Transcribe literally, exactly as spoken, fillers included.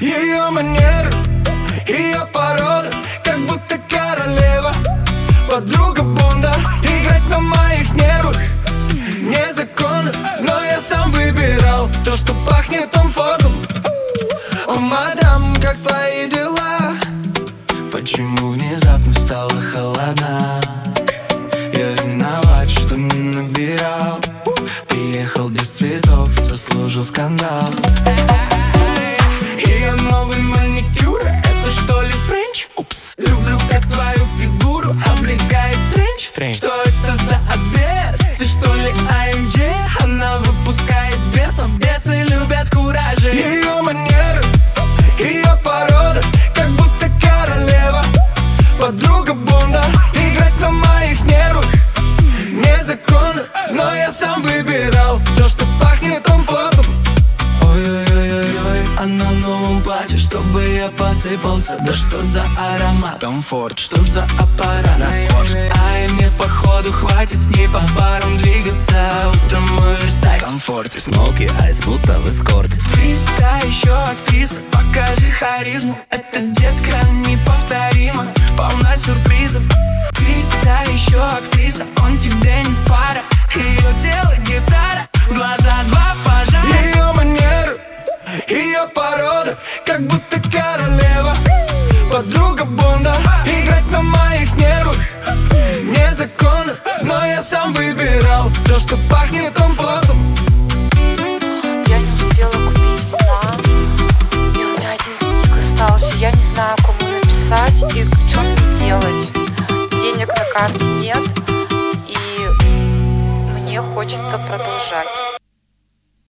Ее манеры, ее порода, как будто королева, подруга Бонда. Играть на моих нервах незаконно, но я сам выбирал то, что пахнет комфортом. О, мадам, как твои дела? Почему внезапно стало холодно? Я виноват, что не набирал. Приехал без цветов, заслужил скандал. Ее новый маникюр, это что ли френч? Упс. Люблю, как твою фигуру облегает тренч. тренч. Что это за обвес? Ты что ли эй эм джей? Она выпускает бесов, бесы любят куражи. Ее манеры, ее порода, как будто королева, подруга Бонда. Играть на моих нервах незаконно, но я сам выбирал то, что пахнет комфортом. Ой-ой-ой-ой, она в новом платье, чтобы я посыпался. Да что за аромат? Комфорт, что за аппарат? На спорт. Ай, мне походу хватит с ней по парам двигаться. Утром мой Версаль в комфорте. Смоки айс, будто в эскорте. Ты та еще актриса, покажи харизму. Эта детка неповторима, полна сюрпризов. Ты та еще актриса, он тебе не пара. Ее тело гитара, глаза два пожара. Ее манеры, ее порода, как будто королева, подруга Бонда. Играть на моих нервах незаконно, но я сам выбирал то, что пахнет